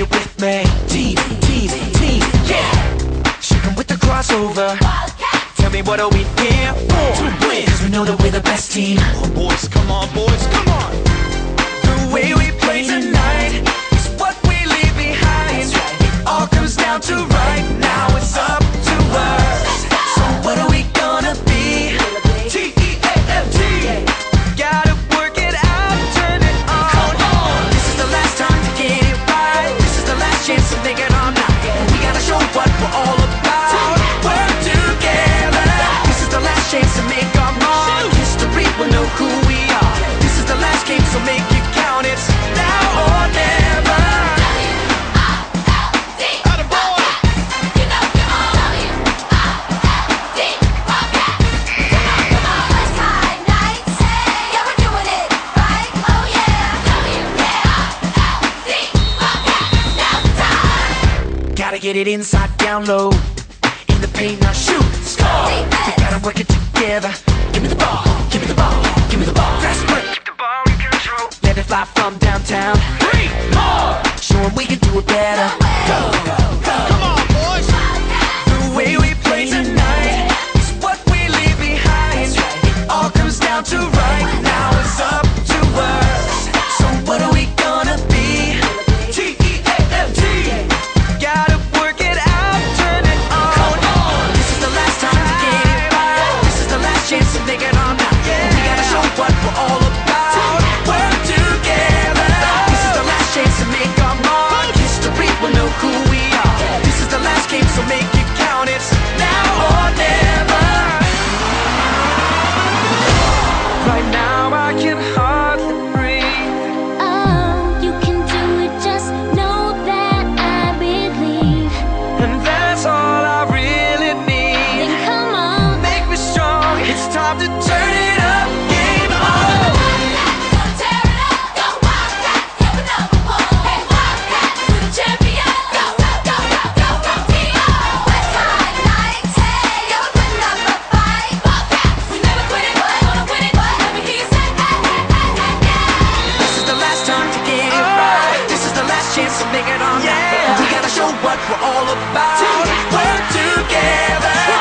it with me. Team, yeah. Shaking with the crossover. Tell me what are we here for? To win, 'cause we know that we're the best team. Oh, boys, come on, boys, come on. The way we play tonight is what we leave behind. It all comes down to right now, it's up to us. So what are we gonna be? T-E-A-M-T. Gotta work it out, turn it on. This is the last time to get it right. This is the last chance to make it all night. And we gotta show what we're all about. Work together. This is the last chance to make our mark. History will know who we are. This is the last game, so make it count. It's now or never. Gotta get it inside, down low. In the paint, now shoot, score. We gotta work it together. Give me the ball, give me the ball, give me the ball. Fast break, keep the ball in control. Let it fly from downtown. 3 more. Show 'em we can do it better. Go, go, go. Come on, boys. The way we play tonight is what we leave behind. It all comes down to right now, it's up to us. So what are we gonna be? T-E-A-M-T. Gotta work it out, turn it on. This is the last time to get it right. This is the last chance to make it all night. And we gotta show what we're all about. Work together. This is the last chance to make our mark. History will know who we are. This is the last game, so make it count. It's now or never. Right now I can hardly breathe. Oh, you can do it, just know that I believe. And that's all I really need. Then come on. Make me strong, it's time to turn it up. Game on. This is the last time to get it right. This is the last chance to make it on. Yeah. We gotta show what we're all about. Work together.